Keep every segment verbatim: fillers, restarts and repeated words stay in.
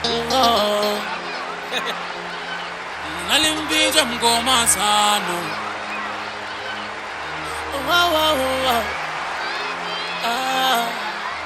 Oh, nalimbiza mgoma sano. Wow, wow, wow. Ah,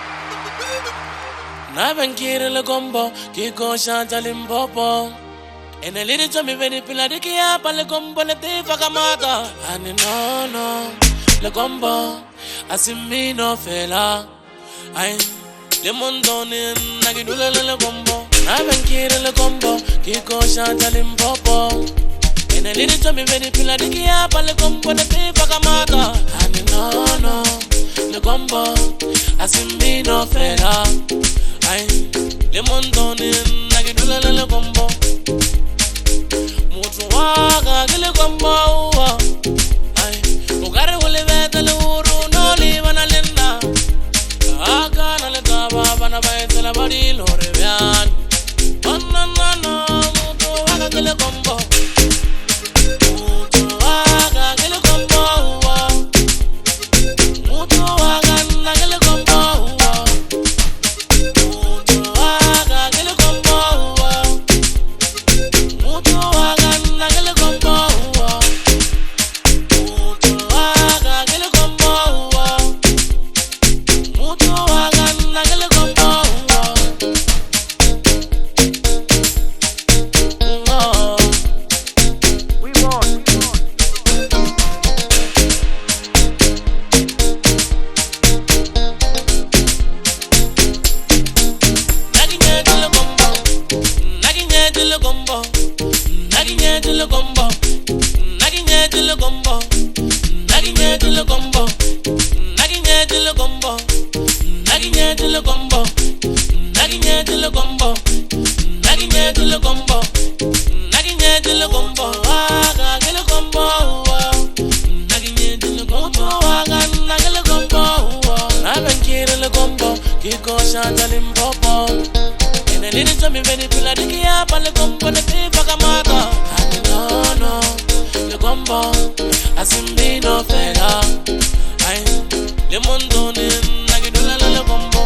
nabankire le gombo, kiko shanta limpopo. And a little to me very piladic up, and the gombo le te fakamata. And no, no, le gombo, as in me no fella. I le mondone, nagidula le gombo. Nabankire le gombo, kiko shanta limpopo. And a little to me very piladic up, and the gombo le te fakamata. And no, no, le gombo, as in me no fella. I le mondone, nagidula le gombo. Waga gile gombo ay ugare wole vetele uru no livana lenda aga na le taba bana baitela bari lore bian onna na na mutu waga gile gombo mutu waga gile gombo mutu waga na gile gombo mutu waga gile gombo mutu waga nagele gombo mutu waga gele gombo mutu waga nagele gombo we want naginye dile gombo naginye dile gombo naginye dile gombo naginye dile gombo naginye dile gombo naginye dile gombo naginye dile gombo naginye dile gombo naginye dile gombo naginye dile gombo waga gele gombo naginye dile gombo waga nagele gombo nabankire le gombo kiko shanta limpopo. And a little to me very piladic up, and the gombo le te fakamata. And no, no, le gombo, as in me no fella. I le mondone, nagidula le gombo.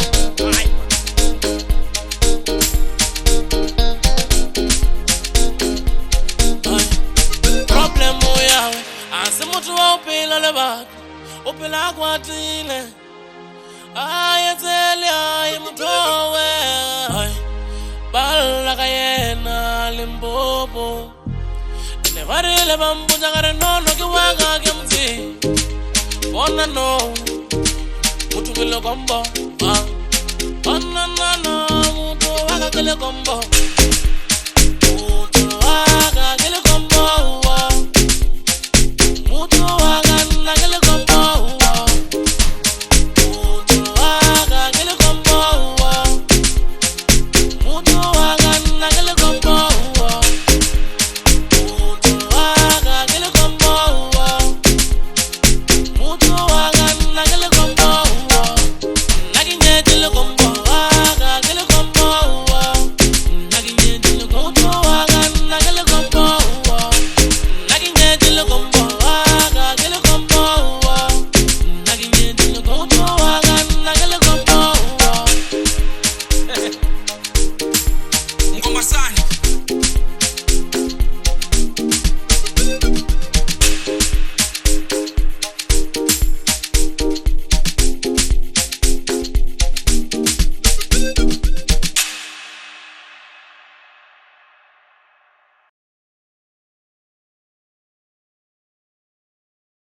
Problem moya, as the motor opela le bag, opela guatile. I tell ya, I'm towe. Bala kayena limbobo. Never le bambu jagare no no ki waga kemti. Wanna know mutu gele gombo. Ah, wanna no mutu waga gele gombo.